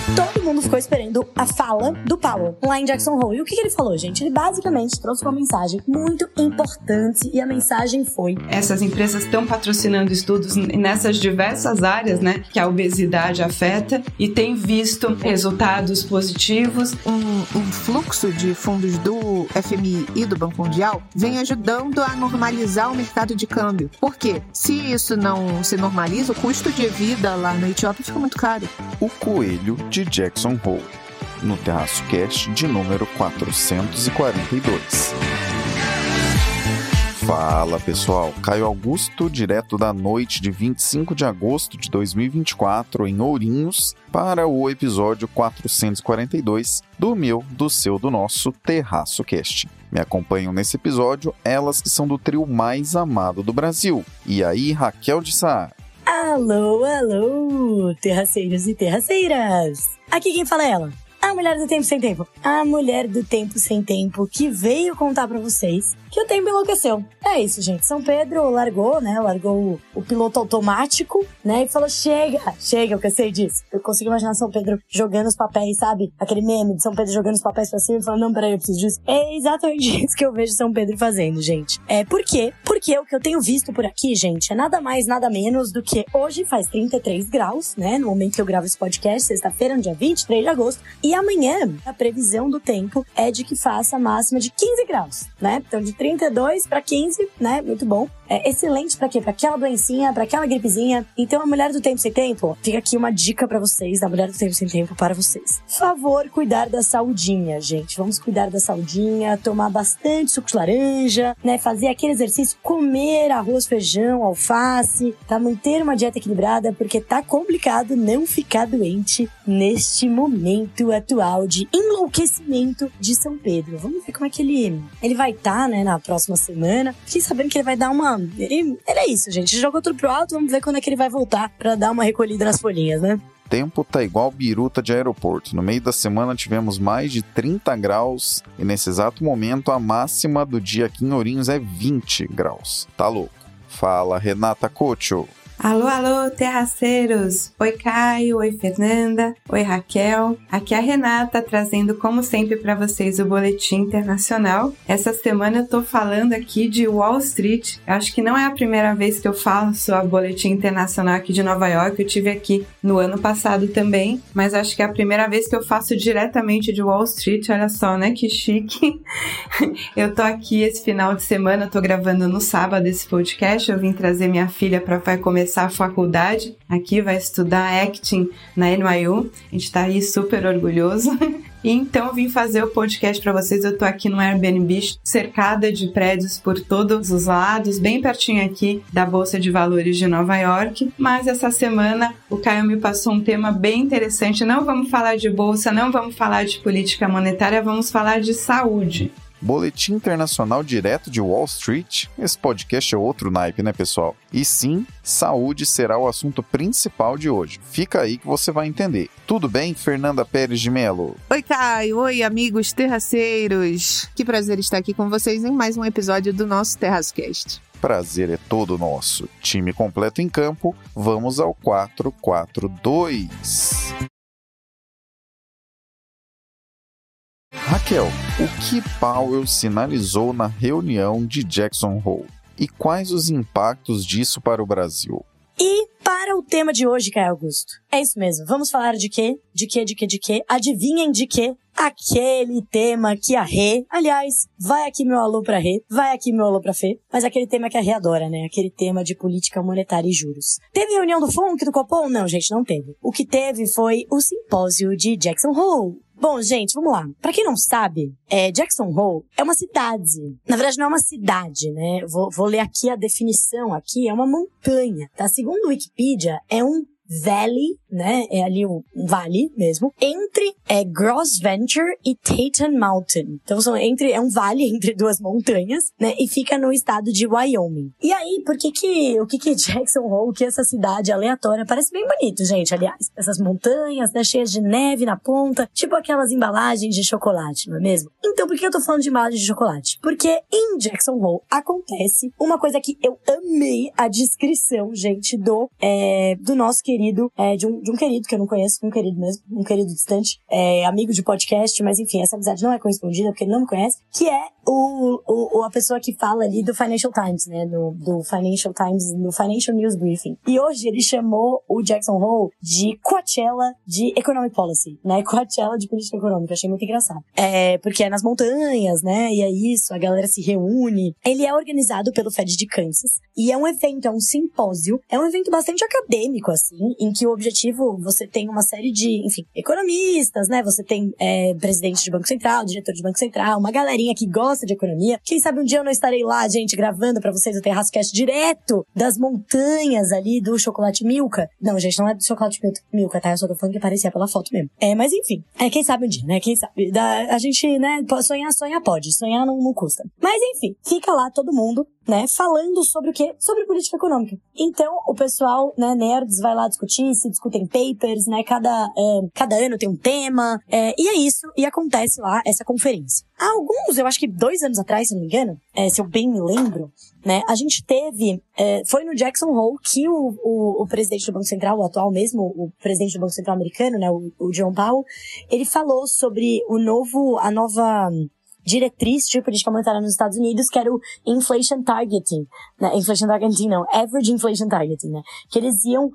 Todo mundo ficou esperando a fala do Powell lá em Jackson Hole. E o que ele falou, gente? Ele basicamente trouxe uma mensagem muito importante e a mensagem foi: essas empresas estão patrocinando estudos nessas diversas áreas, né, que a obesidade afeta e tem visto resultados positivos. Um fluxo de fundos do FMI e do Banco Mundial vem ajudando a normalizar o mercado de câmbio. Por quê? Se isso não se normaliza, o custo de vida lá na Etiópia fica muito caro. O coelho de Jackson Hole, no Terraço Cast de número 442. Fala pessoal, Caio Augusto, direto da noite de 25 de agosto de 2024 em Ourinhos, para o episódio 442 do meu, do seu, do nosso Terraço Cast. Me acompanham nesse episódio elas que são do trio mais amado do Brasil. E aí, Raquel de Sá? Alô, alô, terraceiros e terraceiras! Aqui quem fala é ela, a mulher do tempo sem tempo. A mulher do tempo sem tempo que veio contar pra vocês que o tempo enlouqueceu. É isso, gente. São Pedro largou o piloto automático, né? E falou, chega, eu cansei disso. Eu consigo imaginar São Pedro jogando os papéis, sabe? Aquele meme de São Pedro jogando os papéis pra cima e falando, não, peraí, eu preciso disso. É exatamente isso que eu vejo São Pedro fazendo, gente. Por quê? Porque o que eu tenho visto por aqui, gente, é nada mais, nada menos do que hoje faz 33 graus, né? No momento que eu gravo esse podcast, sexta-feira, no dia 23 de agosto. E amanhã, a previsão do tempo é de que faça a máxima de 15 graus, né? Então, de 32 para 15, né? Muito bom. É excelente pra quê? Pra aquela doencinha, pra aquela gripezinha. Então, a mulher do tempo sem tempo, fica aqui uma dica pra vocês, da mulher do tempo sem tempo para vocês. Favor, cuidar da saudinha, gente. Vamos cuidar da saudinha, tomar bastante suco de laranja, né? Fazer aquele exercício, comer arroz, feijão, alface, tá? Manter uma dieta equilibrada, porque tá complicado não ficar doente neste momento atual de enlouquecimento de São Pedro. Vamos ver como é que ele vai estar, né, na próxima semana. Fiquei sabendo que ele vai dar uma... Ele é isso, gente. Jogou tudo pro alto, vamos ver quando é que ele vai voltar pra dar uma recolhida nas folhinhas, né? O tempo tá igual biruta de aeroporto. No meio da semana tivemos mais de 30 graus e nesse exato momento a máxima do dia aqui em Ourinhos é 20 graus. Tá louco? Fala, Renata Cocho. Alô, alô, terraceiros! Oi, Caio, oi, Fernanda, oi, Raquel. Aqui é a Renata, trazendo, como sempre, para vocês o Boletim Internacional. Essa semana eu tô falando aqui de Wall Street. Eu acho que não é a primeira vez que eu faço a Boletim Internacional aqui de Nova York. Eu tive aqui no ano passado também, mas acho que é a primeira vez que eu faço diretamente de Wall Street. Olha só, né? Que chique! Eu tô aqui esse final de semana, eu tô gravando no sábado esse podcast. Eu vim trazer minha filha para começar a faculdade aqui, vai estudar acting na NYU, a gente tá aí super orgulhoso. E então eu vim fazer o podcast para vocês. Eu tô aqui no Airbnb, cercada de prédios por todos os lados, bem pertinho aqui da Bolsa de Valores de Nova York. Mas essa semana o Caio me passou um tema bem interessante. Não vamos falar de bolsa, não vamos falar de política monetária, vamos falar de saúde. Boletim Internacional direto de Wall Street? Esse podcast é outro naipe, né, pessoal? E sim, saúde será o assunto principal de hoje. Fica aí que você vai entender. Tudo bem, Fernanda Pérez de Melo? Oi, Caio. Oi, amigos terraceiros. Que prazer estar aqui com vocês em mais um episódio do nosso Terraço Cast. Prazer é todo nosso. Time completo em campo, vamos ao 442. Raquel, o que Powell sinalizou na reunião de Jackson Hole? E quais os impactos disso para o Brasil? E para o tema de hoje, Caio Augusto, é isso mesmo. Vamos falar de quê? De quê? Adivinhem de quê? Aquele tema que a Rê... Aliás, vai aqui meu alô pra Rê, vai aqui meu alô pra Fê, mas aquele tema que a Rê adora, né? Aquele tema de política monetária e juros. Teve reunião do FONC, do Copom? Não, gente, não teve. O que teve foi o simpósio de Jackson Hole. Bom, gente, vamos lá. Pra quem não sabe, Jackson Hole é uma cidade. Na verdade, não é uma cidade, né? Vou ler aqui a definição. Aqui é uma montanha, tá? Segundo o Wikipedia, é um valley, né? É ali um vale mesmo, entre Gross Venture e Teton Mountain. Então é um vale entre duas montanhas, né? E fica no estado de Wyoming. E aí, o que Jackson Hole, que essa cidade aleatória, parece bem bonito, gente, aliás. Essas montanhas, né, cheias de neve na ponta, tipo aquelas embalagens de chocolate, não é mesmo? Então, por que eu tô falando de embalagem de chocolate? Porque em Jackson Hole acontece uma coisa que eu amei a descrição, gente, do nosso querido, de um querido que eu não conheço, um querido mesmo, um querido distante, amigo de podcast, mas enfim, essa amizade não é correspondida porque ele não me conhece, que é a pessoa que fala ali do Financial Times, né, do Financial Times, no Financial News Briefing. E hoje ele chamou o Jackson Hole de Coachella de Economic Policy, né, Coachella de política econômica, achei muito engraçado. Porque é nas montanhas, né, e é isso, a galera se reúne. Ele é organizado pelo Fed de Kansas, e é um evento, é um simpósio, é um evento bastante acadêmico, assim, em que o objetivo, você tem uma série de, enfim, economistas, né, você tem presidente de Banco Central, diretor de Banco Central, uma galerinha que gosta de economia. Quem sabe um dia eu não estarei lá, gente, gravando pra vocês o Terrascast direto das montanhas ali do chocolate Milka. Não, gente, não é do chocolate Milka, tá? Eu só tô falando que parecia pela foto mesmo. Mas enfim, quem sabe um dia, né? Quem sabe? A gente, né, sonhar pode. Sonhar não custa. Mas enfim, fica lá todo mundo, né, falando sobre o quê? Sobre política econômica. Então, o pessoal, né, nerds vai lá discutir, se discutem papers, né, cada ano tem um tema, e é isso, e acontece lá essa conferência. Há alguns, eu acho que 2 anos atrás, se não me engano, se eu bem me lembro, né, a gente teve, foi no Jackson Hole que o presidente do Banco Central, o atual mesmo, o presidente do Banco Central americano, né, o Jerome Powell, ele falou sobre a nova diretriz de política monetária nos Estados Unidos, que era o Inflation Targeting, né? Inflation Targeting não, Average Inflation Targeting, né? Que eles iam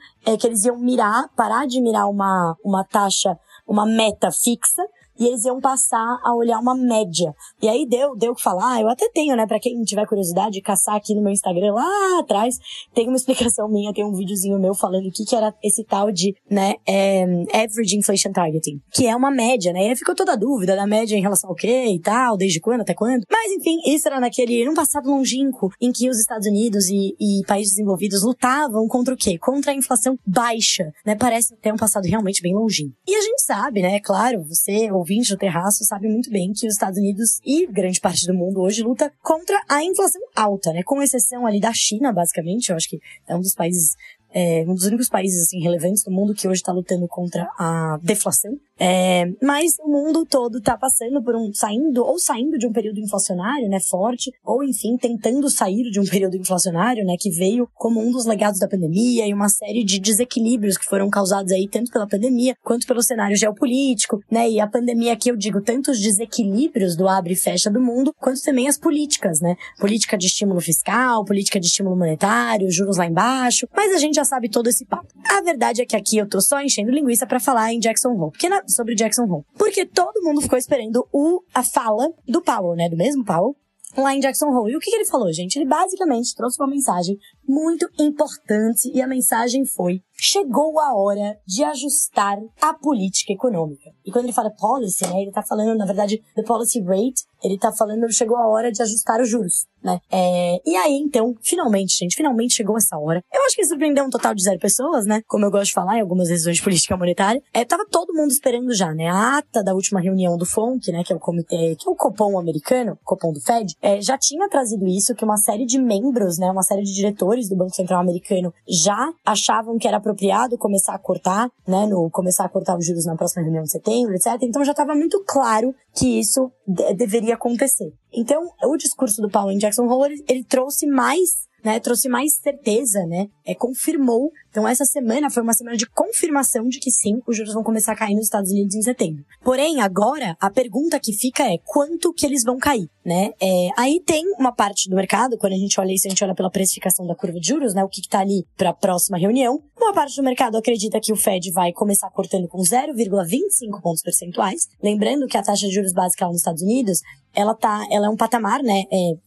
parar de mirar uma taxa, uma meta fixa, e eles iam passar a olhar uma média. E aí deu o que falar. Eu até tenho, né, pra quem tiver curiosidade, caçar aqui no meu Instagram, lá atrás, tem uma explicação minha, tem um videozinho meu falando o que era esse tal de, né, Average Inflation Targeting, que é uma média, né, e aí ficou toda a dúvida da média em relação ao quê e tal, desde quando, até quando. Mas enfim, isso era num passado longínquo, em que os Estados Unidos e países desenvolvidos lutavam contra o quê? Contra a inflação baixa, né, parece ter um passado realmente bem longínquo. E a gente sabe, né, claro, você, ouvinte do Terraço, sabe muito bem que os Estados Unidos e grande parte do mundo hoje luta contra a inflação alta, né? Com exceção ali da China, basicamente. Eu acho que é um dos países, um dos únicos países, assim, relevantes do mundo que hoje está lutando contra a deflação. Mas o mundo todo tá passando por saindo de um período inflacionário, né, forte, ou enfim, tentando sair de um período inflacionário, né, que veio como um dos legados da pandemia e uma série de desequilíbrios que foram causados aí tanto pela pandemia quanto pelo cenário geopolítico, né, e a pandemia aqui eu digo tanto os desequilíbrios do abre e fecha do mundo, quanto também as políticas, né, política de estímulo fiscal, política de estímulo monetário, juros lá embaixo, mas a gente já sabe todo esse papo. A verdade é que aqui eu tô só enchendo linguiça pra falar em Jackson Hole, sobre Jackson Hole. Porque todo mundo ficou esperando a fala do Powell, né? Do mesmo Powell, lá em Jackson Hole. E o que ele falou, gente? Ele basicamente trouxe uma mensagem muito importante e a mensagem foi: chegou a hora de ajustar a política econômica. E quando ele fala policy, né, ele tá falando, na verdade, the policy rate, ele tá falando chegou a hora de ajustar os juros, né. E aí, então, finalmente chegou essa hora. Eu acho que surpreendeu um total de 0 pessoas, né, como eu gosto de falar em algumas decisões de política monetária. Tava todo mundo esperando já, né, a ata da última reunião do FONC, né, que é o comitê, que é o Copom americano, Copom do Fed, já tinha trazido isso, que uma série de membros, né, uma série de diretores do Banco Central americano já achavam que era apropriado começar a cortar, né, começar a cortar os juros na próxima reunião de setembro, etc. Então já estava muito claro que isso deveria acontecer. Então, o discurso do Powell em Jackson Hole, ele trouxe mais certeza, né, confirmou. Então, essa semana foi uma semana de confirmação de que sim, os juros vão começar a cair nos Estados Unidos em setembro. Porém, agora, a pergunta que fica é quanto que eles vão cair, né? Aí tem uma parte do mercado, quando a gente olha isso, a gente olha pela precificação da curva de juros, né, o que tá ali para a próxima reunião. Uma parte do mercado acredita que o Fed vai começar cortando com 0,25 pontos percentuais. Lembrando que a taxa de juros básica lá nos Estados Unidos, ela é um patamar, né,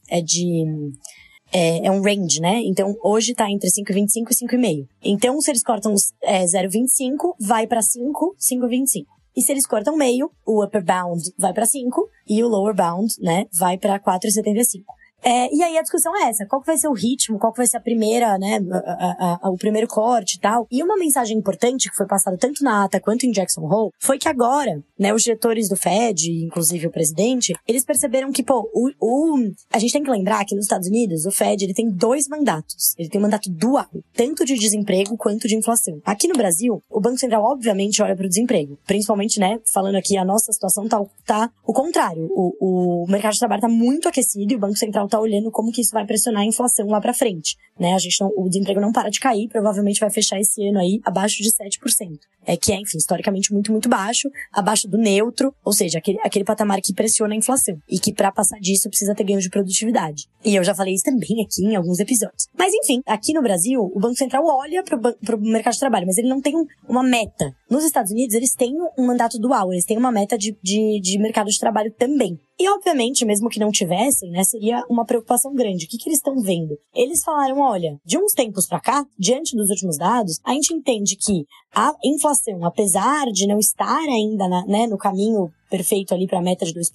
é um range, né? Então, hoje tá entre 5,25 e 5,5. Então, se eles cortam 0,25, vai pra 5, 5,25. E se eles cortam meio, o upper bound vai pra 5 e o lower bound, né, vai pra 4,75. E aí a discussão é essa, qual que vai ser o ritmo, qual que vai ser a primeira, né, o primeiro corte e tal. E uma mensagem importante que foi passada tanto na ata quanto em Jackson Hole foi que agora, né, os diretores do Fed, inclusive o presidente, eles perceberam que, a gente tem que lembrar que nos Estados Unidos, o Fed, ele tem 2 mandatos. Ele tem um mandato dual, tanto de desemprego quanto de inflação. Aqui no Brasil, o Banco Central, obviamente, olha para o desemprego. Principalmente, né, falando aqui, a nossa situação tá o contrário. O mercado de trabalho tá muito aquecido e o Banco Central tá olhando como que isso vai pressionar a inflação lá pra frente, né? O desemprego não para de cair, provavelmente vai fechar esse ano aí abaixo de 7%. Que é, enfim, historicamente muito, muito baixo, abaixo do neutro, ou seja, aquele patamar que pressiona a inflação. E que pra passar disso precisa ter ganho de produtividade. E eu já falei isso também aqui em alguns episódios. Mas enfim, aqui no Brasil, o Banco Central olha pro mercado de trabalho, mas ele não tem uma meta. Nos Estados Unidos, eles têm um mandato dual, eles têm uma meta de mercado de trabalho também. E, obviamente, mesmo que não tivessem, né, seria uma preocupação grande. O que eles estão vendo? Eles falaram, olha, de uns tempos pra cá, diante dos últimos dados, a gente entende que a inflação, apesar de não estar ainda no caminho perfeito ali para a meta de 2%,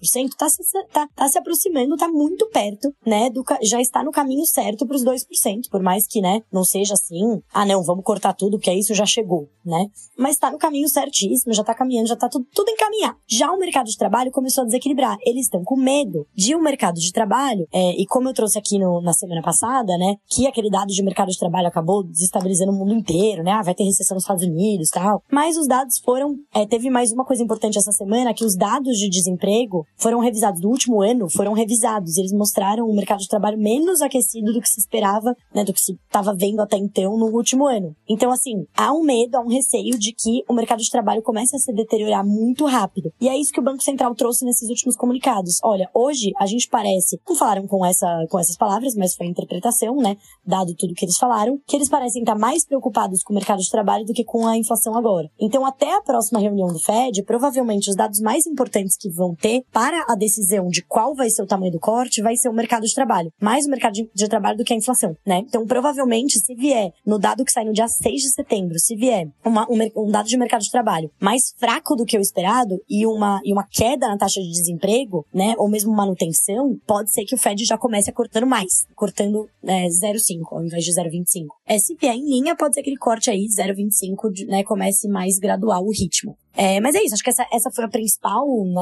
tá se aproximando, tá muito perto, né, já está no caminho certo para os 2%, por mais que, né, não seja assim, não, vamos cortar tudo, porque isso já chegou, né, mas está no caminho certíssimo, já tá caminhando, já tá tudo encaminhado. Já o mercado de trabalho começou a desequilibrar, eles estão com medo de um mercado de trabalho, e como eu trouxe aqui na semana passada, né, que aquele dado de mercado de trabalho acabou desestabilizando o mundo inteiro, né, vai ter recessão nos Estados Unidos e tal, mas os dados teve mais uma coisa importante essa semana, que os dados de desemprego foram revisados do último ano, eles mostraram um mercado de trabalho menos aquecido do que se esperava, né, do que se estava vendo até então no último ano. Então, assim, há um medo, há um receio de que o mercado de trabalho comece a se deteriorar muito rápido. E é isso que o Banco Central trouxe nesses últimos comunicados. Olha, hoje a gente parece, não falaram com essas palavras, mas foi a interpretação, né, dado tudo que eles falaram, que eles parecem estar mais preocupados com o mercado de trabalho do que com a inflação agora. Então, até a próxima reunião do Fed, provavelmente os dados mais importantes que vão ter para a decisão de qual vai ser o tamanho do corte vai ser o mercado de trabalho. Mais o mercado de trabalho do que a inflação, né? Então, provavelmente, se vier no dado que sai no dia 6 de setembro, se vier um dado de mercado de trabalho mais fraco do que o esperado e uma queda na taxa de desemprego, né? Ou mesmo manutenção, pode ser que o Fed já comece a cortando 0,5 ao invés de 0,25. Se vier em linha, pode ser que ele corte aí 0,25, né? Comece mais gradual o ritmo. Mas é isso, acho que essa foi a principal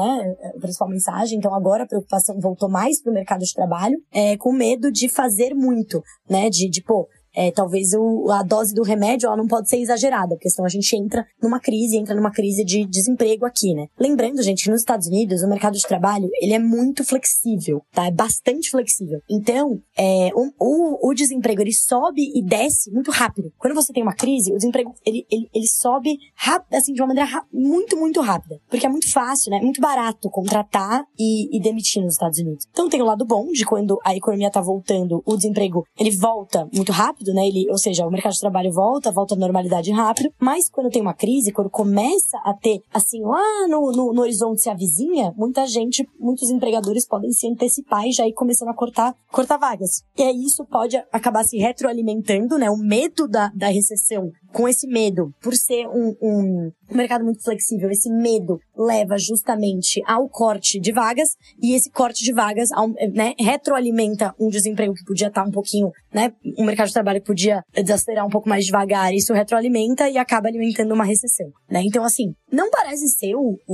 mensagem. Então agora a preocupação voltou mais pro mercado de trabalho, com medo de fazer muito, né, talvez a dose do remédio ela não pode ser exagerada, porque senão a gente entra numa crise de desemprego aqui, né? Lembrando, gente, que nos Estados Unidos o mercado de trabalho, ele é muito flexível, tá? É bastante flexível. Então, o desemprego, ele sobe e desce muito rápido. Quando você tem uma crise, o desemprego, ele sobe rápido, assim, de uma maneira muito, muito rápida. Porque é muito fácil, né? Muito barato contratar e demitir nos Estados Unidos. Então tem o lado bom de quando a economia tá voltando, o desemprego, ele volta muito rápido, né? Ou seja, o mercado de trabalho volta à normalidade rápido, mas quando tem uma crise, quando começa a ter, assim, lá no horizonte se avizinha, muitos empregadores podem se antecipar e já ir começando a cortar vagas. E aí isso pode acabar se retroalimentando, né? O medo da recessão, com esse medo, por ser um mercado muito flexível, esse medo leva justamente ao corte de vagas, e esse corte de vagas, né, retroalimenta um desemprego que podia estar um pouquinho, né, um mercado de trabalho que podia desacelerar um pouco mais devagar, isso retroalimenta e acaba alimentando uma recessão, né? Então, assim, não parece ser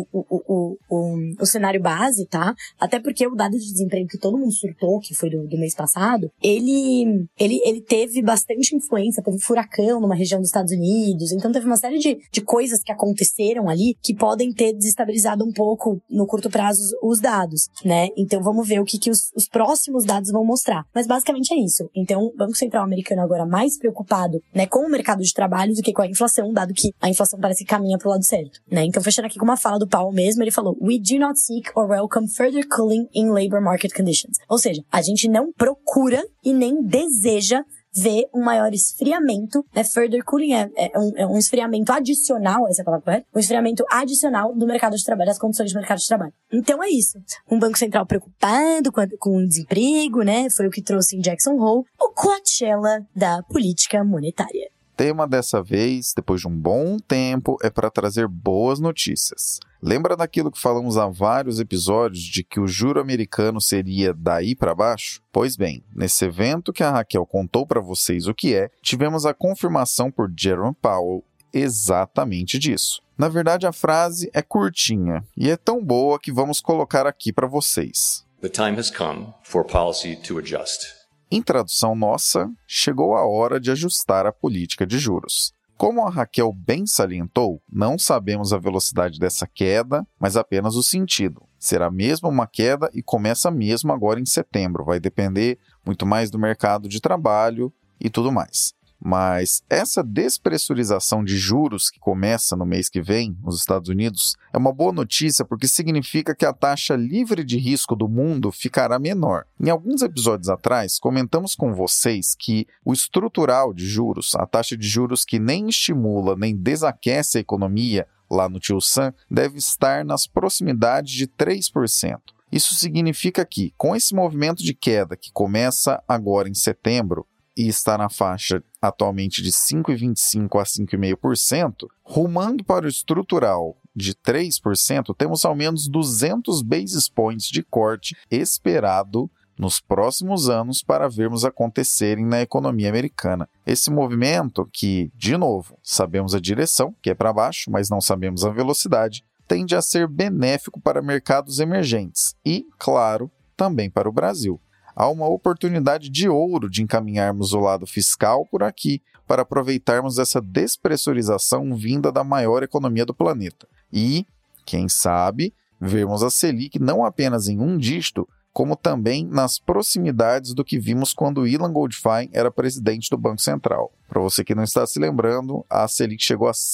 o cenário base, tá? Até porque o dado de desemprego que todo mundo surtou, que foi do mês passado, ele teve bastante influência, teve furacão numa região dos Estados Unidos, então teve uma série de coisas que aconteceram ali que podem ter desestabilizado um pouco no curto prazo os dados, né? Então vamos ver o que os próximos dados vão mostrar. Mas basicamente é isso. Então o Banco Central americano agora mais preocupado, né, com o mercado de trabalho do que com a inflação, dado que a inflação parece que caminha pro lado certo, né? Então fechando aqui com uma fala do Powell mesmo, ele falou: "We do not seek or welcome further cooling in labor market conditions." Ou seja, a gente não procura e nem deseja ver um maior esfriamento, né? Further cooling é um esfriamento adicional, essa é a palavra correta? Um esfriamento adicional do mercado de trabalho, das condições de mercado de trabalho. Então é isso. Um Banco Central preocupado com o desemprego, né? Foi o que trouxe em Jackson Hole o Coachella da política monetária. Tema dessa vez, depois de um bom tempo, é para trazer boas notícias. Lembra daquilo que falamos há vários episódios de que o juro americano seria daí para baixo? Pois bem, nesse evento que a Raquel contou para vocês o que é, tivemos a confirmação por Jerome Powell exatamente disso. Na verdade, a frase é curtinha e é tão boa que vamos colocar aqui para vocês. The time has come for policy to adjust. Em tradução nossa, chegou a hora de ajustar a política de juros. Como a Raquel bem salientou, não sabemos a velocidade dessa queda, mas apenas o sentido. Será mesmo uma queda e começa mesmo agora em setembro. Vai depender muito mais do mercado de trabalho e tudo mais. Mas essa despressurização de juros que começa no mês que vem nos Estados Unidos é uma boa notícia porque significa que a taxa livre de risco do mundo ficará menor. Em alguns episódios atrás, comentamos com vocês que o estrutural de juros, a taxa de juros que nem estimula nem desaquece a economia lá no Tio Sam, deve estar nas proximidades de 3%. Isso significa que, com esse movimento de queda que começa agora em setembro, e está na faixa atualmente de 5,25% a 5,5%, rumando para o estrutural de 3%, temos ao menos 200 basis points de corte esperado nos próximos anos para vermos acontecerem na economia americana. Esse movimento, que, de novo, sabemos a direção, que é para baixo, mas não sabemos a velocidade, tende a ser benéfico para mercados emergentes e, claro, também para o Brasil. Há uma oportunidade de ouro de encaminharmos o lado fiscal por aqui para aproveitarmos essa despressurização vinda da maior economia do planeta. E, quem sabe, vermos a Selic não apenas em um dígito, como também nas proximidades do que vimos quando Ilan Goldfein era presidente do Banco Central. Para você que não está se lembrando, a Selic chegou a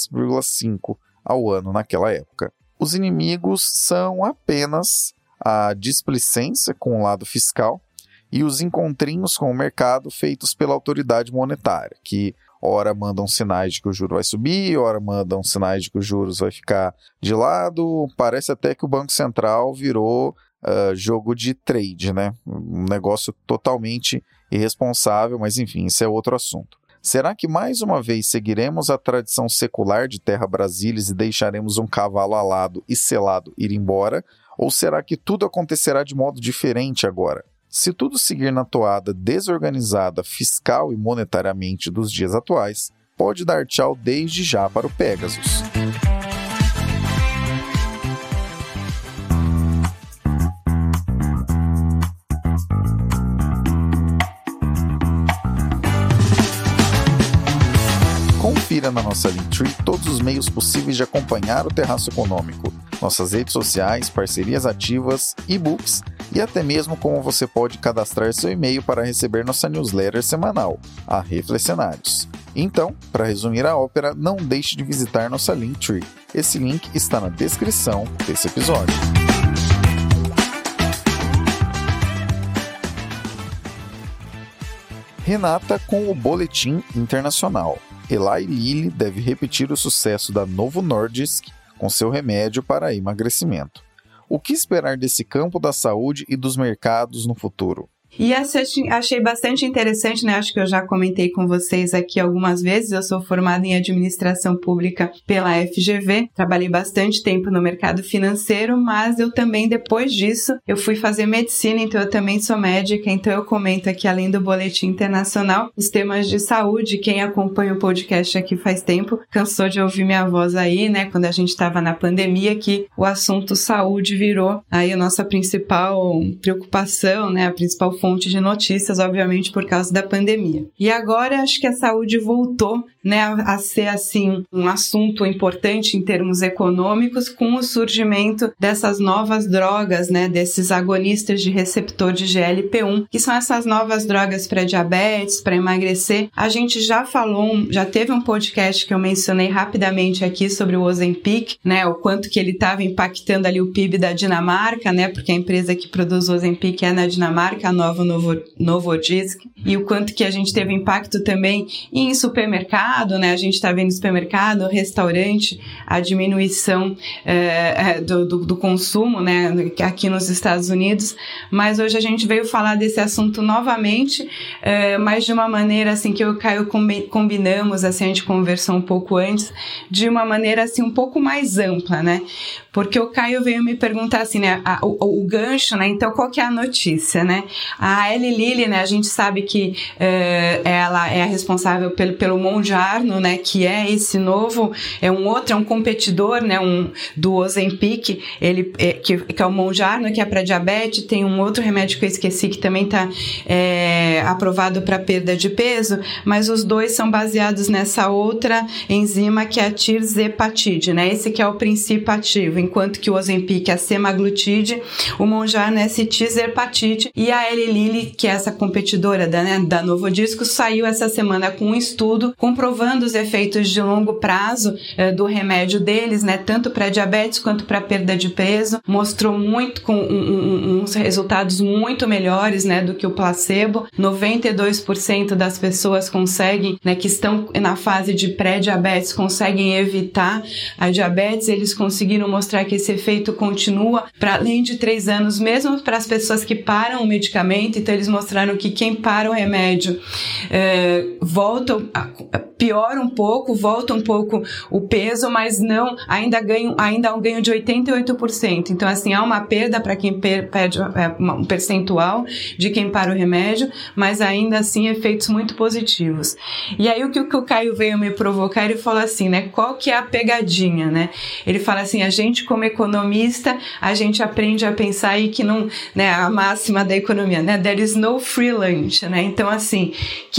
6,5% ao ano naquela época. Os inimigos são apenas a displicência com o lado fiscal e os encontrinhos com o mercado feitos pela autoridade monetária, que ora mandam sinais de que o juro vai subir, ora mandam sinais de que os juros vai ficar de lado. Parece até que o Banco Central virou jogo de trade, né? Um negócio totalmente irresponsável, mas enfim, isso é outro assunto. Será que mais uma vez seguiremos a tradição secular de terra brasilis e deixaremos um cavalo alado e selado ir embora? Ou será que tudo acontecerá de modo diferente agora? Se tudo seguir na toada desorganizada fiscal e monetariamente dos dias atuais, pode dar tchau desde já para o Pegasus. Confira na nossa Linktree todos os meios possíveis de acompanhar o Terraço Econômico, nossas redes sociais, parcerias ativas, e-books e até mesmo como você pode cadastrar seu e-mail para receber nossa newsletter semanal, a Reflexionários. Então, para resumir a ópera, não deixe de visitar nossa Linktree. Esse link está na descrição desse episódio. Renata com o Boletim Internacional. Eli Lilly deve repetir o sucesso da Novo Nordisk com seu remédio para emagrecimento. O que esperar desse campo da saúde e dos mercados no futuro? E achei bastante interessante, né? Acho que eu já comentei com vocês aqui algumas vezes. Eu sou formada em administração pública pela FGV. Trabalhei bastante tempo no mercado financeiro, mas eu também, depois disso, eu fui fazer medicina, então eu também sou médica. Então eu comento aqui, além do Boletim Internacional, os temas de saúde. Quem acompanha o podcast aqui faz tempo, cansou de ouvir minha voz aí, né? Quando a gente estava na pandemia, que o assunto saúde virou aí a nossa principal preocupação, né? A principal fonte de notícias, obviamente, por causa da pandemia. E agora acho que a saúde voltou, né, a ser, assim, um assunto importante em termos econômicos com o surgimento dessas novas drogas, né, desses agonistas de receptor de GLP-1, que são essas novas drogas para diabetes, para emagrecer. A gente já já teve um podcast que eu mencionei rapidamente aqui sobre o Ozempic, né, o quanto que ele estava impactando ali o PIB da Dinamarca, né, porque a empresa que produz o Ozempic é na Dinamarca, a Novo Nordisk, e o quanto que a gente teve impacto também em supermercado, né? A gente está vendo supermercado, restaurante, a diminuição do consumo, né? Aqui nos Estados Unidos, mas hoje a gente veio falar desse assunto novamente, mas de uma maneira assim que eu e o Caio combinamos, assim, a gente conversou um pouco antes, de uma maneira assim um pouco mais ampla, né? Porque o Caio veio me perguntar assim, né, o gancho, né, então qual que é a notícia, né? A Eli Lilly, né, a gente sabe que ela é a responsável pelo Mondial Mounjaro, né, que é esse novo, é um competidor, né, do Ozempic, que é o Mounjaro, que é para diabetes. Tem um outro remédio que eu esqueci que também está aprovado para perda de peso, mas os dois são baseados nessa outra enzima que é a tirzepatide, né? Esse que é o princípio ativo, enquanto que o Ozempic é a semaglutide, o Mounjaro é esse tirzepatide. E a Eli Lilly, que é essa competidora da Novo Disco, saiu essa semana com um estudo comprovando os efeitos de longo prazo do remédio deles, né? Tanto para diabetes quanto para perda de peso. Mostrou muito com uns resultados muito melhores, né, do que o placebo. 92% das pessoas conseguem, né, que estão na fase de pré-diabetes, conseguem evitar a diabetes. Eles conseguiram mostrar que esse efeito continua para além de 3 anos, mesmo para as pessoas que param o medicamento. Então eles mostraram que quem para o remédio piora um pouco, volta um pouco o peso, mas ainda há um ganho de 88%. Então, assim, há uma perda para quem perde um percentual de quem para o remédio, mas ainda assim efeitos muito positivos. E aí o que o Caio veio me provocar, ele falou assim, né, qual que é a pegadinha, né? Ele fala assim, a gente como economista, a gente aprende a pensar aí que não, né, a máxima da economia, né, there is no free lunch, né? Então, assim,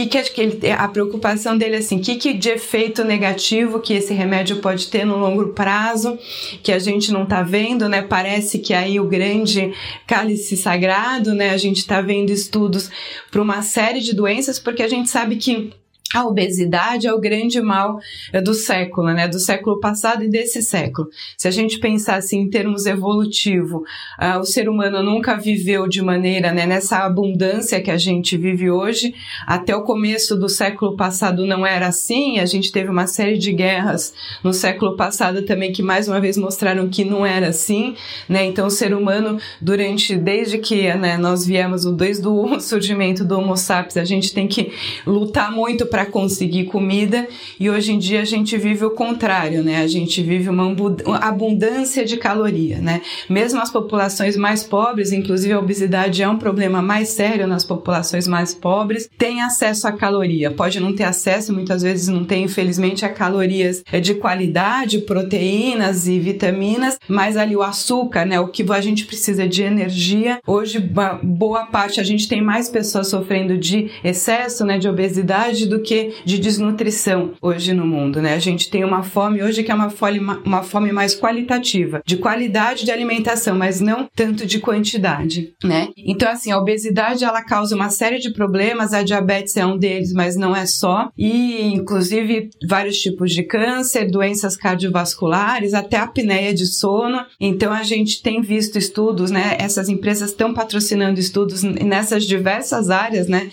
a preocupação dele é assim, que de efeito negativo que esse remédio pode ter no longo prazo, que a gente não está vendo, né? Parece que aí o grande cálice sagrado, né? A gente está vendo estudos para uma série de doenças, porque a gente sabe que a obesidade é o grande mal do século, né? Do século passado e desse século. Se a gente pensar assim em termos evolutivo, o ser humano nunca viveu de maneira, né, nessa abundância que a gente vive hoje. Até o começo do século passado não era assim. A gente teve uma série de guerras no século passado também que mais uma vez mostraram que não era assim, né? Então o ser humano desde que, né, nós viemos, desde o surgimento do Homo sapiens, a gente tem que lutar muito para conseguir comida, e hoje em dia a gente vive o contrário, né? A gente vive uma abundância de caloria, né? Mesmo as populações mais pobres, inclusive a obesidade é um problema mais sério nas populações mais pobres, tem acesso à caloria. Pode não ter acesso, muitas vezes não tem, infelizmente, a calorias de qualidade, proteínas e vitaminas, mas ali o açúcar, né? O que a gente precisa de energia. Hoje, boa parte, a gente tem mais pessoas sofrendo de excesso, né? De obesidade do que de desnutrição hoje no mundo, né? A gente tem uma fome hoje que é uma fome mais qualitativa, de qualidade de alimentação, mas não tanto de quantidade, né? Então, assim, a obesidade, ela causa uma série de problemas, a diabetes é um deles, mas não é só, e inclusive vários tipos de câncer, doenças cardiovasculares, até apneia de sono. Então, a gente tem visto estudos, né? Essas empresas estão patrocinando estudos nessas diversas áreas, né?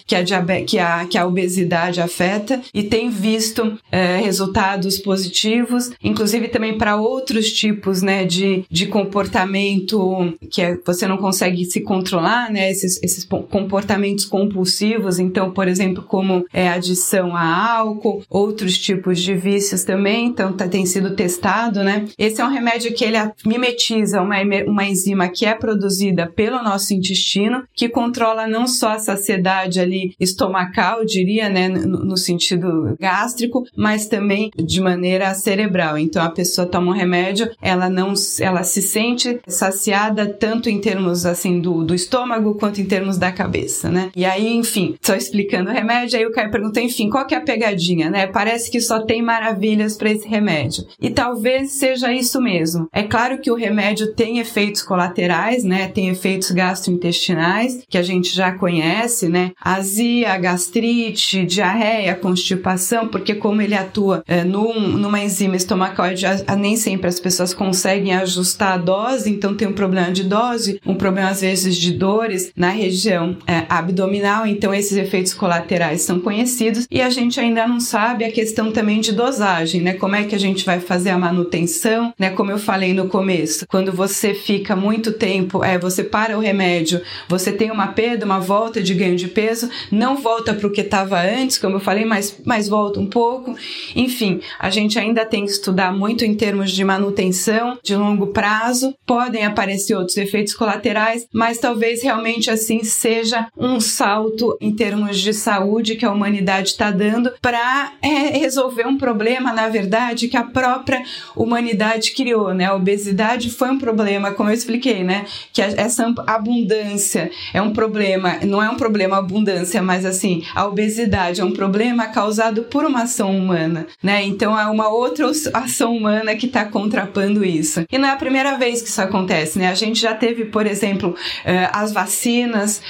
Que a obesidade afeta, e tem visto resultados positivos, inclusive também para outros tipos, né, de comportamento que você não consegue se controlar, né, esses comportamentos compulsivos. Então, por exemplo, como adição a álcool, outros tipos de vícios também, então tem sido testado, né. Esse é um remédio que ele mimetiza uma enzima que é produzida pelo nosso intestino, que controla não só a saciedade ali estomacal, diria, né, no sentido gástrico, mas também de maneira cerebral. Então a pessoa toma um remédio, ela se sente saciada tanto em termos assim do estômago quanto em termos da cabeça, né? E aí, enfim, só explicando o remédio, aí o Caio pergunta, enfim, qual que é a pegadinha, né? Parece que só tem maravilhas para esse remédio. E talvez seja isso mesmo. É claro que o remédio tem efeitos colaterais, né? Tem efeitos gastrointestinais que a gente já conhece, né? Azia, gastrite, diarreia, constipação, porque como ele atua numa enzima estomacal, nem sempre as pessoas conseguem ajustar a dose, então tem um problema de dose, um problema às vezes de dores na região abdominal, então esses efeitos colaterais são conhecidos, e a gente ainda não sabe a questão também de dosagem, né? Como é que a gente vai fazer a manutenção, né? Como eu falei no começo, quando você fica muito tempo, você para o remédio, você tem uma perda, uma volta de ganho de peso, não volta para o que estava antes, como eu falei, falei, mas volta um pouco. Enfim, a gente ainda tem que estudar muito em termos de manutenção de longo prazo. Podem aparecer outros efeitos colaterais, mas talvez realmente assim seja um salto em termos de saúde que a humanidade está dando para resolver um problema, na verdade, que a própria humanidade criou, né? A obesidade foi um problema, como eu expliquei, né? Que essa abundância é um problema, não é um problema a abundância, mas assim, a obesidade é um problema causado por uma ação humana, né? Então é uma outra ação humana que está contrapondo isso. E não é a primeira vez que isso acontece, né? A gente já teve, por exemplo, as vacinas,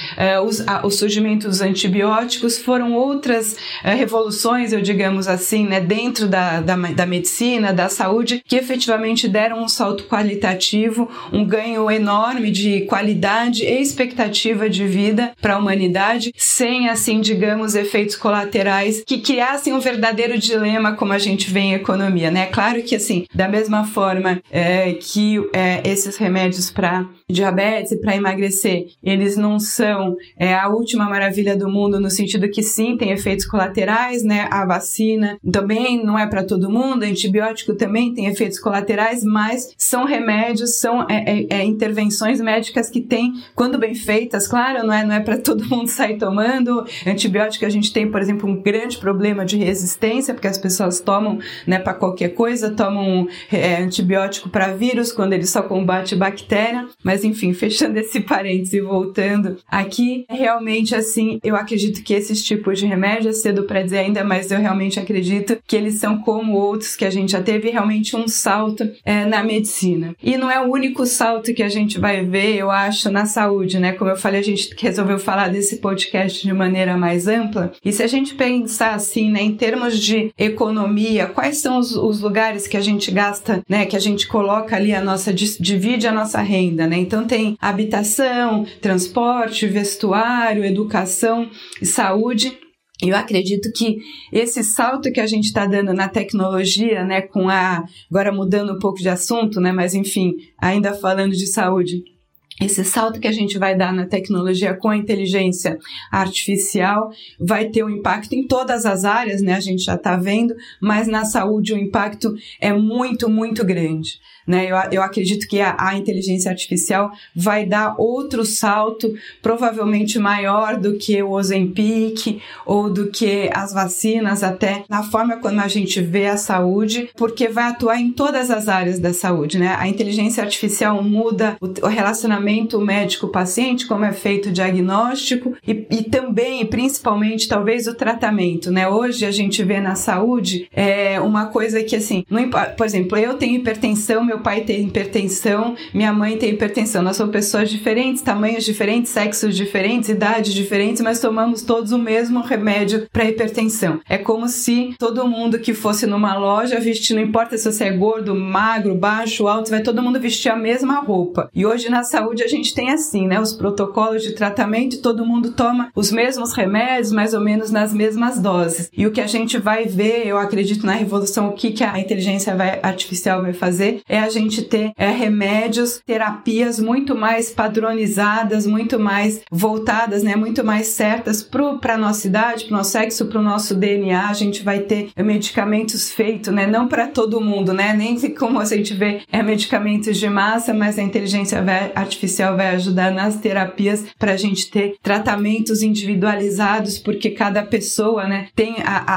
o surgimento dos antibióticos, foram outras revoluções, eu digamos assim, né? Dentro da medicina, da saúde, que efetivamente deram um salto qualitativo, um ganho enorme de qualidade e expectativa de vida para a humanidade, sem, assim, digamos, efeitos colaterais que criassem um verdadeiro dilema como a gente vê em economia, né? Claro que, assim, da mesma forma que esses remédios para diabetes e para emagrecer, eles não são a última maravilha do mundo, no sentido que sim, tem efeitos colaterais, né? A vacina também não é para todo mundo, antibiótico também tem efeitos colaterais, mas são remédios, são intervenções médicas que têm, quando bem feitas, claro, não é para todo mundo sair tomando antibiótico. A gente tem, por exemplo, um grande problema de resistência, porque as pessoas tomam, né, para qualquer coisa, tomam antibiótico para vírus, quando ele só combate bactéria. Mas enfim, fechando esse parênteses e voltando aqui, realmente assim, eu acredito que esses tipos de remédio, é cedo para dizer ainda, mas eu realmente acredito que eles são como outros que a gente já teve, realmente um salto na medicina. E não é o único salto que a gente vai ver, eu acho, na saúde, né? Como eu falei, a gente resolveu falar desse podcast de maneira mais ampla. E se a gente pensar assim, né, em termos de economia, quais são os lugares que a gente gasta, né, que a gente coloca ali divide a nossa renda, né? Então tem habitação, transporte, vestuário, educação e saúde. Eu acredito que esse salto que a gente está dando na tecnologia, né, agora mudando um pouco de assunto, né, mas enfim, ainda falando de saúde, esse salto que a gente vai dar na tecnologia com a inteligência artificial vai ter um impacto em todas as áreas, né? A gente já está vendo, mas na saúde o impacto é muito, muito grande, né? Eu acredito que a inteligência artificial vai dar outro salto, provavelmente maior do que o Ozempic ou do que as vacinas, até na forma como a gente vê a saúde, porque vai atuar em todas as áreas da saúde, né? A inteligência artificial muda o relacionamento médico-paciente, como é feito o diagnóstico e também, principalmente, talvez o tratamento, né? Hoje a gente vê na saúde uma coisa que, assim, não importa, por exemplo, eu tenho hipertensão, meu pai tem hipertensão, minha mãe tem hipertensão, nós somos pessoas diferentes, tamanhos diferentes, sexos diferentes, idades diferentes, mas tomamos todos o mesmo remédio para hipertensão. É como se todo mundo que fosse numa loja vestir, não importa se você é gordo, magro, baixo, alto, vai todo mundo vestir a mesma roupa. E hoje na saúde a gente tem assim, né, os protocolos de tratamento, todo mundo toma os mesmos remédios, mais ou menos nas mesmas doses. E o que a gente vai ver, eu acredito na revolução, o que a inteligência artificial vai fazer, é a gente ter remédios, terapias muito mais padronizadas, muito mais voltadas, né, muito mais certas para a nossa idade, para o nosso sexo, para o nosso DNA. A gente vai ter medicamentos feitos, né, não para todo mundo, né, nem como a gente vê medicamentos de massa, mas a inteligência artificial vai ajudar nas terapias para a gente ter tratamentos individualizados, porque cada pessoa, né, tem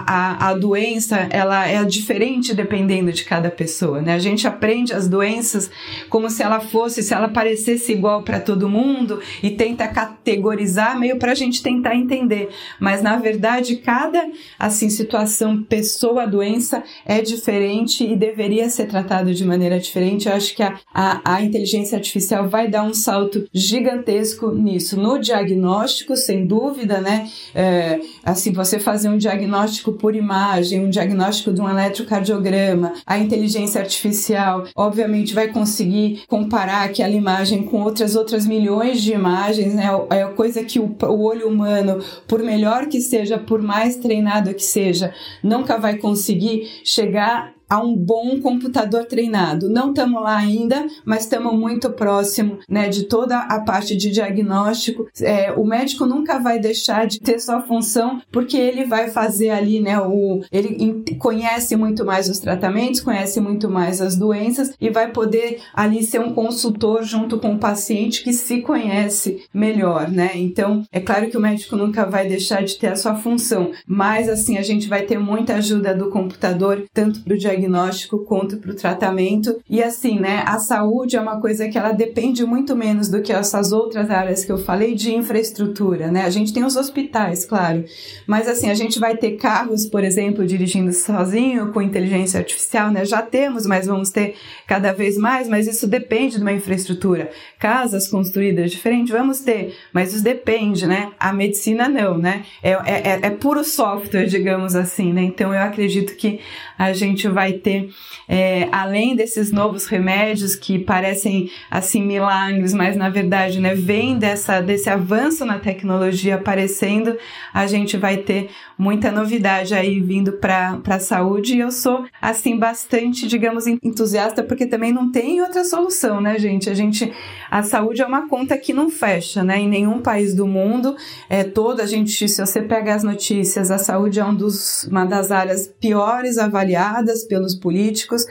a doença, ela é diferente dependendo de cada pessoa, né? A gente aprende as doenças como se ela parecesse igual para todo mundo e tenta categorizar meio para a gente tentar entender, mas na verdade cada, assim, situação, pessoa, doença é diferente e deveria ser tratado de maneira diferente. Eu acho que a inteligência artificial vai dar um salto gigantesco nisso, no diagnóstico, sem dúvida, né? Assim, você fazer um diagnóstico por imagem, um diagnóstico de um eletrocardiograma, a inteligência artificial, obviamente, vai conseguir comparar aquela imagem com outras milhões de imagens, né? É coisa que o olho humano, por melhor que seja, por mais treinado que seja, nunca vai conseguir chegar a um bom computador treinado. Não estamos lá ainda, mas estamos muito próximo, né, de toda a parte de diagnóstico. O médico nunca vai deixar de ter sua função, porque ele vai fazer ali, né, ele conhece muito mais os tratamentos, conhece muito mais as doenças e vai poder ali ser um consultor junto com o paciente que se conhece melhor, né? Então, é claro que o médico nunca vai deixar de ter a sua função, mas assim, a gente vai ter muita ajuda do computador, tanto para o diagnóstico quanto para o tratamento. E assim, né, a saúde é uma coisa que ela depende muito menos do que essas outras áreas que eu falei de infraestrutura, né? A gente tem os hospitais, claro, mas assim, a gente vai ter carros, por exemplo, dirigindo sozinho, com inteligência artificial, né? Já temos, mas vamos ter cada vez mais, mas isso depende de uma infraestrutura. Casas construídas diferente, vamos ter, mas isso depende, né? A medicina não, né? É puro software, digamos assim, né? Então eu acredito que a gente vai ter, além desses novos remédios que parecem assim milagres, mas na verdade, né, vem desse avanço na tecnologia aparecendo, a gente vai ter muita novidade aí vindo para a saúde. E eu sou assim bastante, digamos, entusiasta, porque também não tem outra solução, né, gente? A saúde é uma conta que não fecha, né? Em nenhum país do mundo, se você pega as notícias, a saúde é uma das áreas piores avaliadas pelos políticos.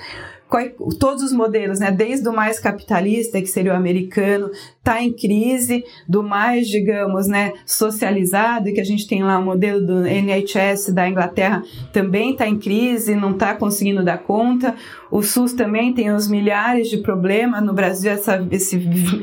Todos os modelos, né, desde o mais capitalista, que seria o americano, está em crise, do mais, digamos, né, socializado, que a gente tem lá o modelo do NHS da Inglaterra, também está em crise, não está conseguindo dar conta. O SUS também tem uns milhares de problemas. No Brasil, esse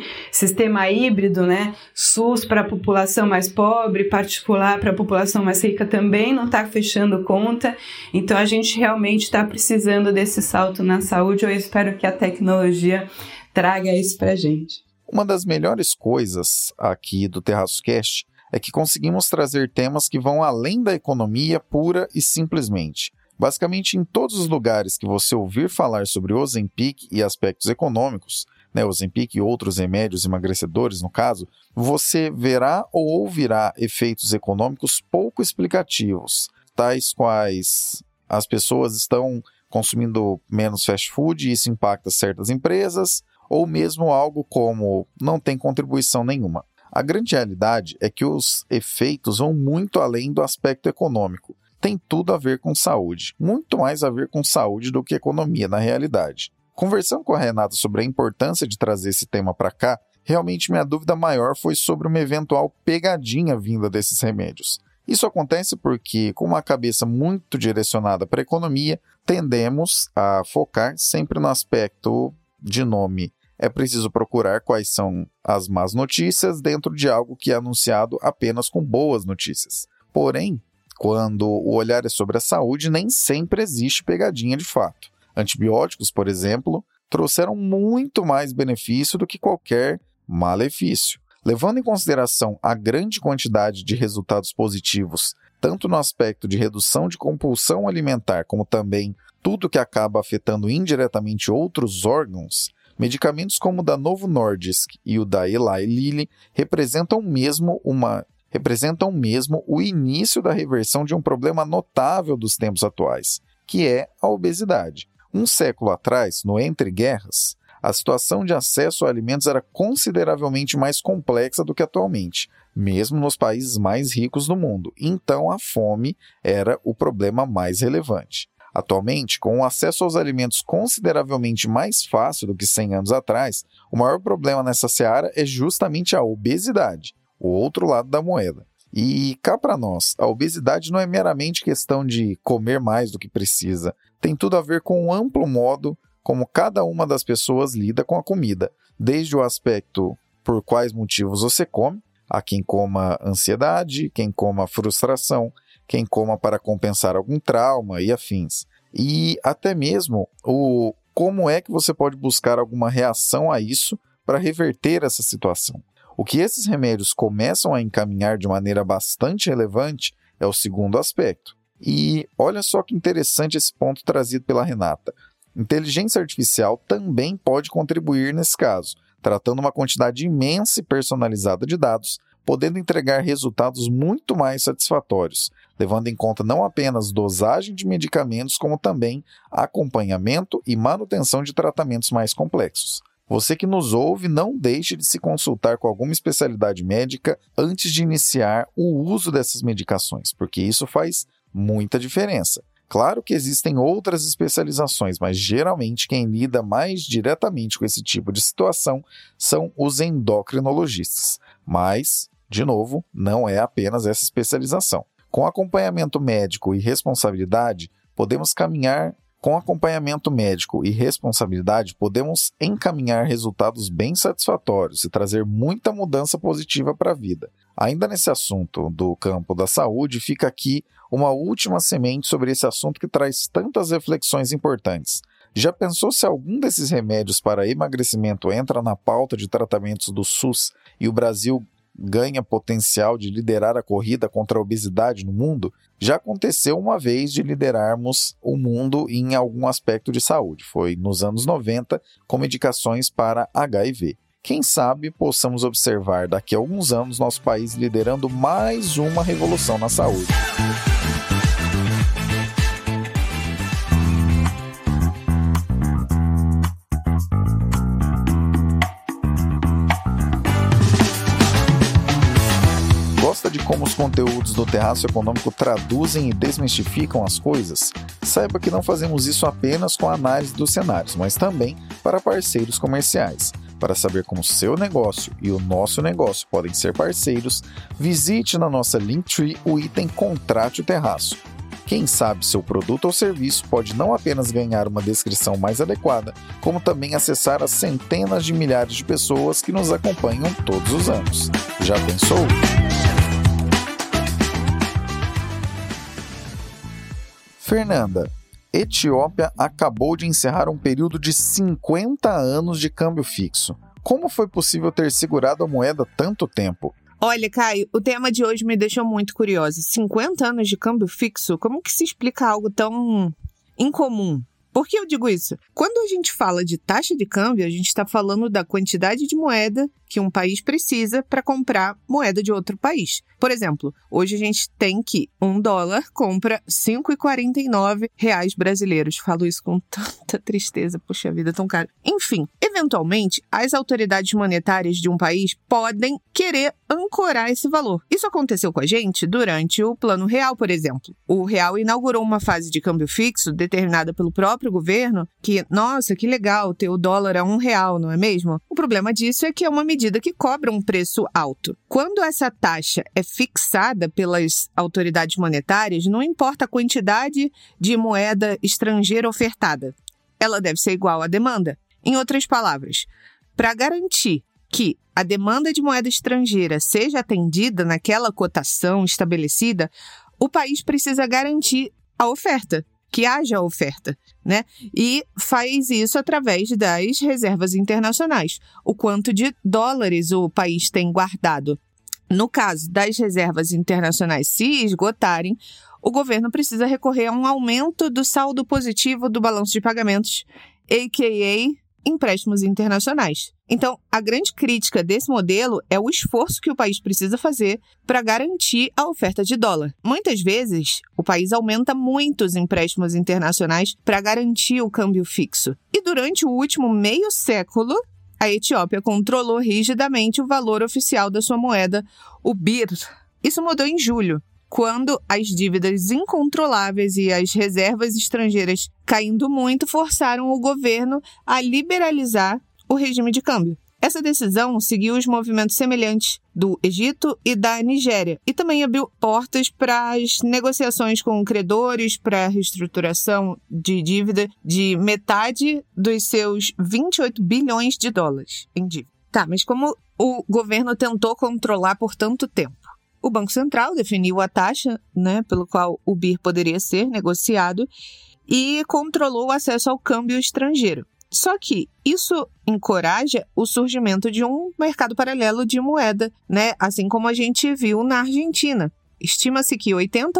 sistema híbrido, né, SUS para a população mais pobre, particular para a população mais rica, também não está fechando conta. Então, a gente realmente está precisando desse salto na saúde. Eu espero que a tecnologia traga isso para a gente. Uma das melhores coisas aqui do TerraçoCast é que conseguimos trazer temas que vão além da economia pura e simplesmente. Basicamente, em todos os lugares que você ouvir falar sobre Ozempic e aspectos econômicos, né, Ozempic e outros remédios emagrecedores, no caso, você verá ou ouvirá efeitos econômicos pouco explicativos, tais quais as pessoas estão consumindo menos fast food e isso impacta certas empresas, ou mesmo algo como não tem contribuição nenhuma. A grande realidade é que os efeitos vão muito além do aspecto econômico. Tem tudo a ver com saúde, muito mais a ver com saúde do que economia na realidade. Conversando com a Renata sobre a importância de trazer esse tema para cá, realmente minha dúvida maior foi sobre uma eventual pegadinha vinda desses remédios. Isso acontece porque, com uma cabeça muito direcionada para a economia, tendemos a focar sempre no aspecto de nome. É preciso procurar quais são as más notícias dentro de algo que é anunciado apenas com boas notícias. Porém, quando o olhar é sobre a saúde, nem sempre existe pegadinha de fato. Antibióticos, por exemplo, trouxeram muito mais benefício do que qualquer malefício. Levando em consideração a grande quantidade de resultados positivos, tanto no aspecto de redução de compulsão alimentar, como também tudo que acaba afetando indiretamente outros órgãos, medicamentos como o da Novo Nordisk e o da Eli Lilly representam mesmo o início da reversão de um problema notável dos tempos atuais, que é a obesidade. Um século atrás, no Entre Guerras, a situação de acesso a alimentos era consideravelmente mais complexa do que atualmente, mesmo nos países mais ricos do mundo. Então, a fome era o problema mais relevante. Atualmente, com o acesso aos alimentos consideravelmente mais fácil do que 100 anos atrás, o maior problema nessa seara é justamente a obesidade, o outro lado da moeda. E cá para nós, a obesidade não é meramente questão de comer mais do que precisa, tem tudo a ver com um amplo modo como cada uma das pessoas lida com a comida, desde o aspecto por quais motivos você come, há quem coma ansiedade, quem coma frustração, quem coma para compensar algum trauma e afins. E até mesmo o como é que você pode buscar alguma reação a isso para reverter essa situação. O que esses remédios começam a encaminhar de maneira bastante relevante é o segundo aspecto. E olha só que interessante esse ponto trazido pela Renata. Inteligência artificial também pode contribuir nesse caso, tratando uma quantidade imensa e personalizada de dados podendo entregar resultados muito mais satisfatórios, levando em conta não apenas dosagem de medicamentos, como também acompanhamento e manutenção de tratamentos mais complexos. Você que nos ouve, não deixe de se consultar com alguma especialidade médica antes de iniciar o uso dessas medicações, porque isso faz muita diferença. Claro que existem outras especializações, mas geralmente quem lida mais diretamente com esse tipo de situação são os endocrinologistas. Mas, de novo, não é apenas essa especialização. Com acompanhamento médico e responsabilidade, podemos encaminhar resultados bem satisfatórios e trazer muita mudança positiva para a vida. Ainda nesse assunto do campo da saúde, fica aqui uma última semente sobre esse assunto que traz tantas reflexões importantes. Já pensou se algum desses remédios para emagrecimento entra na pauta de tratamentos do SUS e o Brasil ganha potencial de liderar a corrida contra a obesidade no mundo? Já aconteceu uma vez de liderarmos o mundo em algum aspecto de saúde. Foi nos anos 90, com medicações para HIV. Quem sabe possamos observar daqui a alguns anos nosso país liderando mais uma revolução na saúde. Gosta de como os conteúdos do Terraço Econômico traduzem e desmistificam as coisas? Saiba que não fazemos isso apenas com a análise dos cenários, mas também para parceiros comerciais. Para saber como o seu negócio e o nosso negócio podem ser parceiros, visite na nossa Linktree o item Contrate o Terraço. Quem sabe seu produto ou serviço pode não apenas ganhar uma descrição mais adequada, como também acessar as centenas de milhares de pessoas que nos acompanham todos os anos. Já pensou? Fernanda, Etiópia acabou de encerrar um período de 50 anos de câmbio fixo. Como foi possível ter segurado a moeda tanto tempo? Olha, Caio, o tema de hoje me deixou muito curiosa. 50 anos de câmbio fixo? Como que se explica algo tão incomum? Por que eu digo isso? Quando a gente fala de taxa de câmbio, a gente está falando da quantidade de moeda que um país precisa para comprar moeda de outro país. Por exemplo, hoje a gente tem que $1 compra R$ 5,49 brasileiros. Falo isso com tanta tristeza, poxa vida, tão caro. Enfim, eventualmente, as autoridades monetárias de um país podem querer ancorar esse valor. Isso aconteceu com a gente durante o Plano Real, por exemplo. O Real inaugurou uma fase de câmbio fixo determinada pelo próprio governo que, nossa, que legal, ter o dólar a R$1, não é mesmo? O problema disso é que é uma medida que cobra um preço alto. Quando essa taxa é fixada pelas autoridades monetárias, não importa a quantidade de moeda estrangeira ofertada, ela deve ser igual à demanda. Em outras palavras, para garantir que a demanda de moeda estrangeira seja atendida naquela cotação estabelecida, o país precisa garantir a oferta, que haja oferta, né? E faz isso através das reservas internacionais. O quanto de dólares o país tem guardado. No caso das reservas internacionais se esgotarem, o governo precisa recorrer a um aumento do saldo positivo do balanço de pagamentos, a.k.a. empréstimos internacionais. Então, a grande crítica desse modelo é o esforço que o país precisa fazer para garantir a oferta de dólar. Muitas vezes, o país aumenta muito os empréstimos internacionais para garantir o câmbio fixo. E durante o último meio século, a Etiópia controlou rigidamente o valor oficial da sua moeda, o BIR. Isso mudou em julho, quando as dívidas incontroláveis e as reservas estrangeiras caindo muito forçaram o governo a liberalizar o regime de câmbio. Essa decisão seguiu os movimentos semelhantes do Egito e da Nigéria e também abriu portas para as negociações com credores para a reestruturação de dívida de metade dos seus 28 bilhões de dólares em dívida. Tá, mas como o governo tentou controlar por tanto tempo? O Banco Central definiu a taxa, né, pelo qual o BIR poderia ser negociado e controlou o acesso ao câmbio estrangeiro. Só que isso encoraja o surgimento de um mercado paralelo de moeda, né? Assim como a gente viu na Argentina. Estima-se que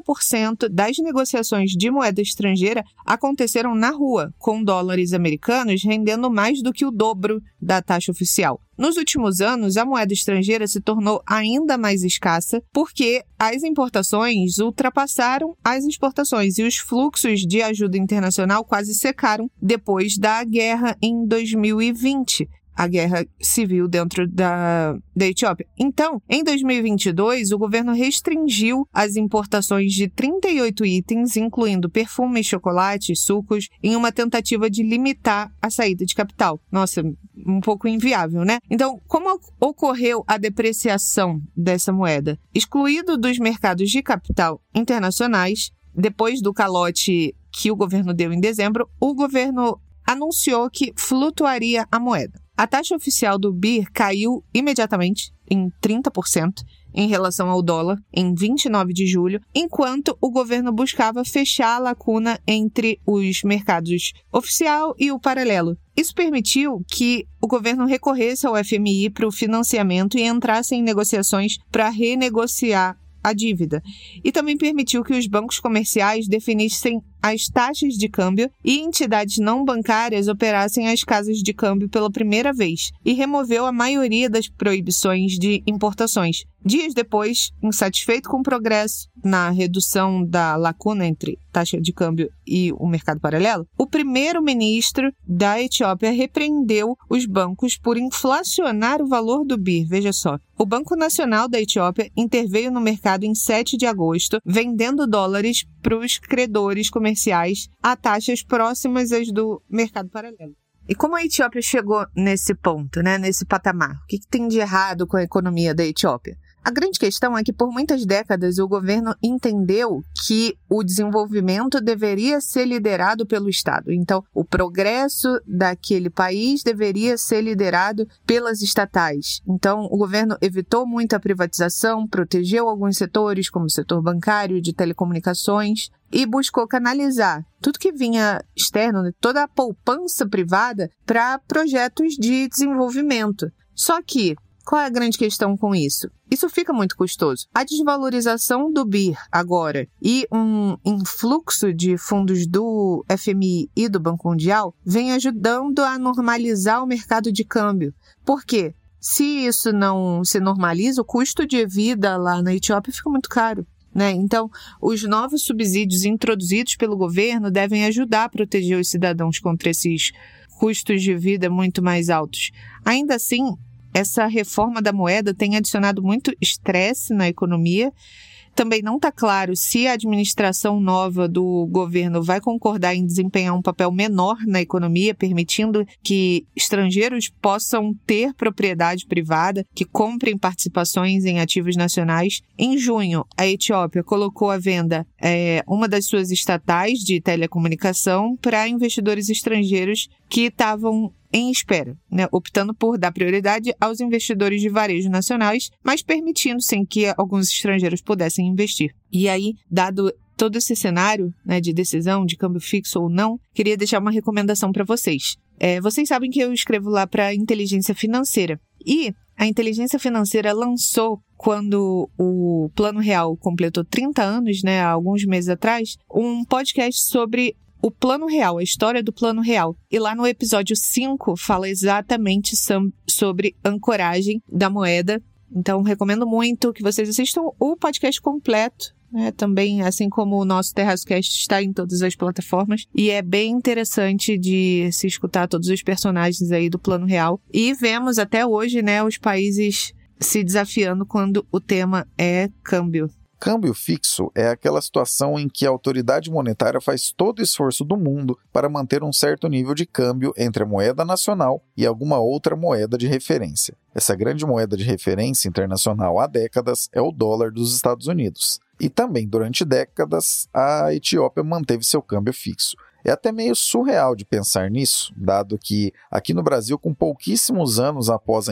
80% das negociações de moeda estrangeira aconteceram na rua, com dólares americanos rendendo mais do que o dobro da taxa oficial. Nos últimos anos, a moeda estrangeira se tornou ainda mais escassa porque as importações ultrapassaram as exportações e os fluxos de ajuda internacional quase secaram depois da guerra em 2020. A guerra civil dentro da Etiópia. Então, em 2022, o governo restringiu as importações de 38 itens, incluindo perfumes, chocolates, sucos, em uma tentativa de limitar a saída de capital. Nossa, um pouco inviável, né? Então, como ocorreu a depreciação dessa moeda? Excluído dos mercados de capital internacionais, depois do calote que o governo deu em dezembro, o governo anunciou que flutuaria a moeda. A taxa oficial do BIR caiu imediatamente, em 30%, em relação ao dólar, em 29 de julho, enquanto o governo buscava fechar a lacuna entre os mercados oficial e o paralelo. Isso permitiu que o governo recorresse ao FMI para o financiamento e entrasse em negociações para renegociar a dívida. E também permitiu que os bancos comerciais definissem as taxas de câmbio e entidades não bancárias operassem as casas de câmbio pela primeira vez e removeu a maioria das proibições de importações. Dias depois, insatisfeito com o progresso na redução da lacuna entre taxa de câmbio e o mercado paralelo, o primeiro-ministro da Etiópia repreendeu os bancos por inflacionar o valor do BIR. Veja só, o Banco Nacional da Etiópia interveio no mercado em 7 de agosto, vendendo dólares para os credores comerciais a taxas próximas às do mercado paralelo. E como a Etiópia chegou nesse ponto, né, nesse patamar? O que tem de errado com a economia da Etiópia? A grande questão é que por muitas décadas o governo entendeu que o desenvolvimento deveria ser liderado pelo Estado. Então, o progresso daquele país deveria ser liderado pelas estatais. Então, o governo evitou muito a privatização, protegeu alguns setores, como o setor bancário, de telecomunicações, e buscou canalizar tudo que vinha externo, toda a poupança privada, para projetos de desenvolvimento. Só que, qual é a grande questão com isso? Isso fica muito custoso. A desvalorização do BIR agora e um influxo de fundos do FMI e do Banco Mundial vem ajudando a normalizar o mercado de câmbio. Por quê? Se isso não se normaliza, o custo de vida lá na Etiópia fica muito caro, né? Então, os novos subsídios introduzidos pelo governo devem ajudar a proteger os cidadãos contra esses custos de vida muito mais altos. Ainda assim, essa reforma da moeda tem adicionado muito estresse na economia. Também não está claro se a administração nova do governo vai concordar em desempenhar um papel menor na economia, permitindo que estrangeiros possam ter propriedade privada, que comprem participações em ativos nacionais. Em junho, a Etiópia colocou à venda uma das suas estatais de telecomunicação para investidores estrangeiros que estavam em espera, né, optando por dar prioridade aos investidores de varejo nacionais, mas permitindo sim que alguns estrangeiros pudessem investir. E aí, dado todo esse cenário, né, de decisão de câmbio fixo ou não, queria deixar uma recomendação para vocês. Vocês sabem que eu escrevo lá para a Inteligência Financeira. E a Inteligência Financeira lançou, quando o Plano Real completou 30 anos, né, há alguns meses atrás, um podcast sobre o Plano Real, a história do Plano Real. E lá no episódio 5 fala exatamente sobre ancoragem da moeda. Então, recomendo muito que vocês assistam o podcast completo, né? Também, assim como o nosso TerraçoCast está em todas as plataformas. E é bem interessante de se escutar todos os personagens aí do Plano Real. E vemos até hoje, né, os países se desafiando quando o tema é câmbio. Câmbio fixo é aquela situação em que a autoridade monetária faz todo o esforço do mundo para manter um certo nível de câmbio entre a moeda nacional e alguma outra moeda de referência. Essa grande moeda de referência internacional há décadas é o dólar dos Estados Unidos. E também, durante décadas, a Etiópia manteve seu câmbio fixo. É até meio surreal de pensar nisso, dado que aqui no Brasil, com pouquíssimos anos após a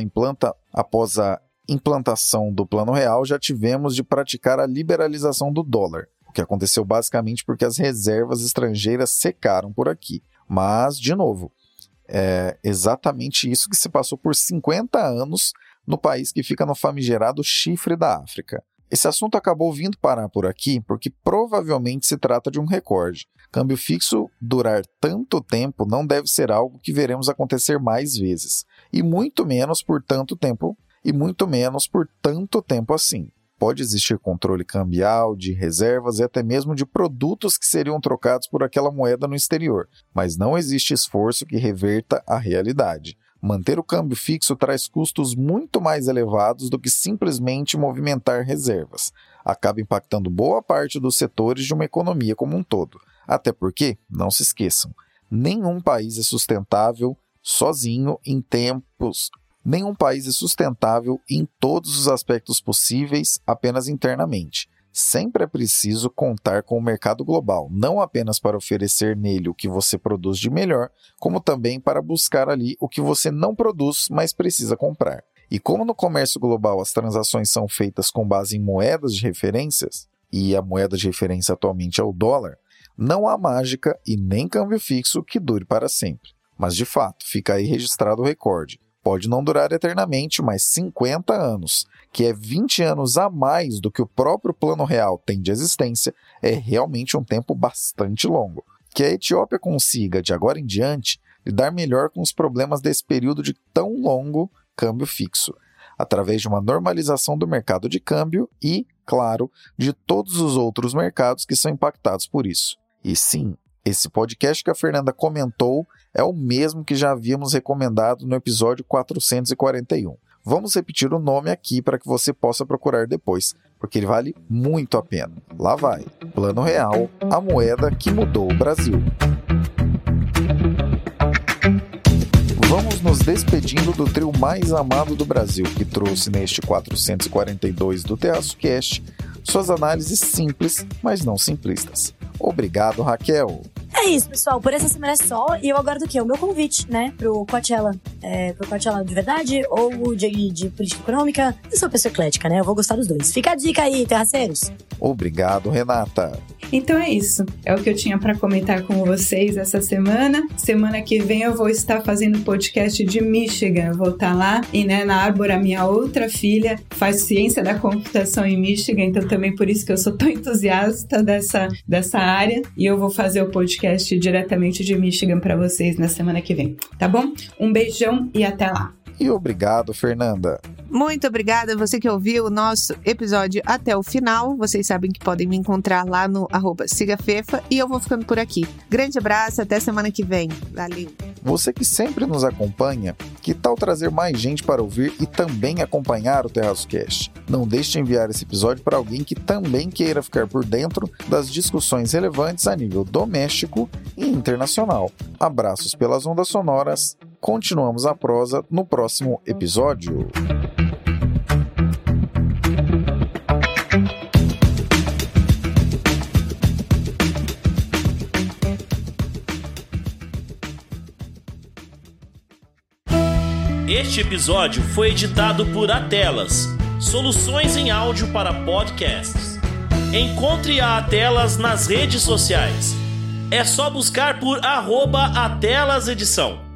implantação do Plano Real, já tivemos de praticar a liberalização do dólar, o que aconteceu basicamente porque as reservas estrangeiras secaram por aqui. Mas, de novo, é exatamente isso que se passou por 50 anos no país que fica no famigerado chifre da África. Esse assunto acabou vindo parar por aqui porque provavelmente se trata de um recorde. Câmbio fixo durar tanto tempo não deve ser algo que veremos acontecer mais vezes, e muito menos por tanto tempo assim. Pode existir controle cambial, de reservas e até mesmo de produtos que seriam trocados por aquela moeda no exterior, mas não existe esforço que reverta a realidade. Manter o câmbio fixo traz custos muito mais elevados do que simplesmente movimentar reservas. Acaba impactando boa parte dos setores de uma economia como um todo. Até porque, não se esqueçam, nenhum país é sustentável sozinho em tempos. Nenhum país é sustentável em todos os aspectos possíveis apenas internamente. Sempre é preciso contar com o mercado global, não apenas para oferecer nele o que você produz de melhor, como também para buscar ali o que você não produz, mas precisa comprar. E como no comércio global as transações são feitas com base em moedas de referências, e a moeda de referência atualmente é o dólar, não há mágica e nem câmbio fixo que dure para sempre. Mas de fato, fica aí registrado o recorde. Pode não durar eternamente, mas 50 anos, que é 20 anos a mais do que o próprio plano real tem de existência, é realmente um tempo bastante longo. Que a Etiópia consiga, de agora em diante, lidar melhor com os problemas desse período de tão longo câmbio fixo, através de uma normalização do mercado de câmbio e, claro, de todos os outros mercados que são impactados por isso. E sim, esse podcast que a Fernanda comentou é o mesmo que já havíamos recomendado no episódio 441. Vamos repetir o nome aqui para que você possa procurar depois, porque ele vale muito a pena. Lá vai, Plano Real, a moeda que mudou o Brasil. Vamos nos despedindo do trio mais amado do Brasil, que trouxe neste 442 do TerraçoCast suas análises simples, mas não simplistas. Obrigado, Raquel. É isso, pessoal. Por essa semana é só. E eu aguardo o quê? O meu convite, né? Pro Coachella. Pro Coachella de verdade ou de política econômica. Eu sou pessoa eclética, né? Eu vou gostar dos dois. Fica a dica aí, terraceiros. Obrigado, Renata. Então é isso. É o que eu tinha para comentar com vocês essa semana. Semana que vem eu vou estar fazendo podcast de Michigan. Eu vou estar lá e, né, na Árbora, minha outra filha faz ciência da computação em Michigan. Então também por isso que eu sou tão entusiasta dessa área. E eu vou fazer o podcast diretamente de Michigan para vocês na semana que vem. Tá bom? Um beijão e até lá. E obrigado, Fernanda. Muito obrigada a você que ouviu o nosso episódio até o final. Vocês sabem que podem me encontrar lá no @sigafefa e eu vou ficando por aqui. Grande abraço, até semana que vem. Valeu. Você que sempre nos acompanha, que tal trazer mais gente para ouvir e também acompanhar o TerraçoCast? Não deixe de enviar esse episódio para alguém que também queira ficar por dentro das discussões relevantes a nível doméstico e internacional. Abraços pelas ondas sonoras. Continuamos a prosa no próximo episódio. Este episódio foi editado por Atelas, soluções em áudio para podcasts. Encontre a Atelas nas redes sociais. É só buscar por @AtelasEdição.